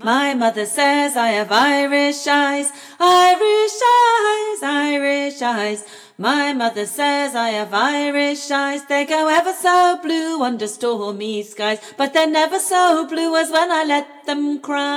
My mother says I have Irish eyes, Irish eyes, Irish eyes. My mother says I have Irish eyes. They go ever so blue under stormy skies, but they're never so blue as when I let them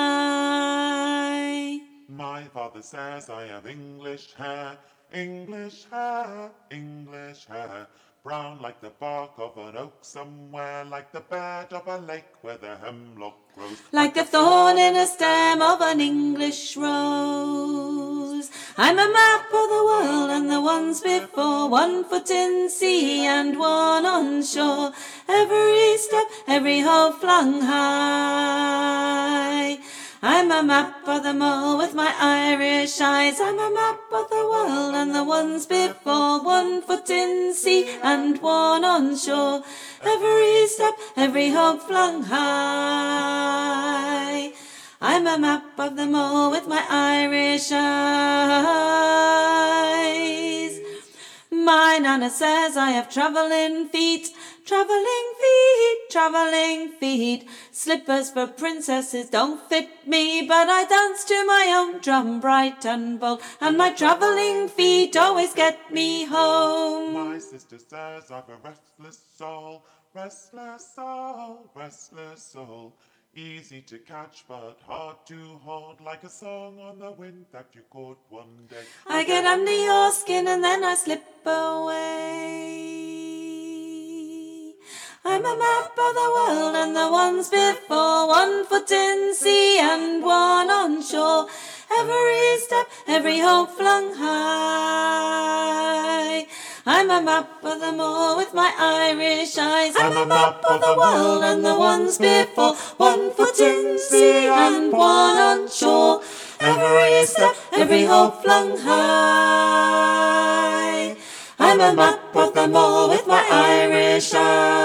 cry. My father says I have English hair, English hair, English hair. Brown like the bark of an oak somewhere, like the bed of a lake where the hemlock grows, like the thorn in a stem of an English rose. I'm a map of the world and the ones before, 1 foot in sea and 1 on shore. Every step, every hope flung high. I'm a map of them all with my Irish eyes. I'm a map of the world and the ones before, 1 foot in sea and 1 on shore. Every step, every hope flung high. I'm a map of them all with my Irish eyes. My nana says I have travelling feet, travelling feet, travelling feet. Slippers for princesses don't fit me, but I dance to my own drum bright and bold, and my travelling feet always get me home. My sister says I've a restless soul, restless soul, restless soul. Easy to catch but hard to hold, like a song on the wind that you caught one day. I get under your skin and then I slip away. I'm a map of the world and the ones before, 1 foot in sea and 1 on shore. Every step, every hope flung high. I'm a map of them all with my Irish eyes. I'm a map of the world and the ones before, 1 foot in sea and 1 on shore. Every step, every hope flung high. I'm a map of them all with my Irish eyes.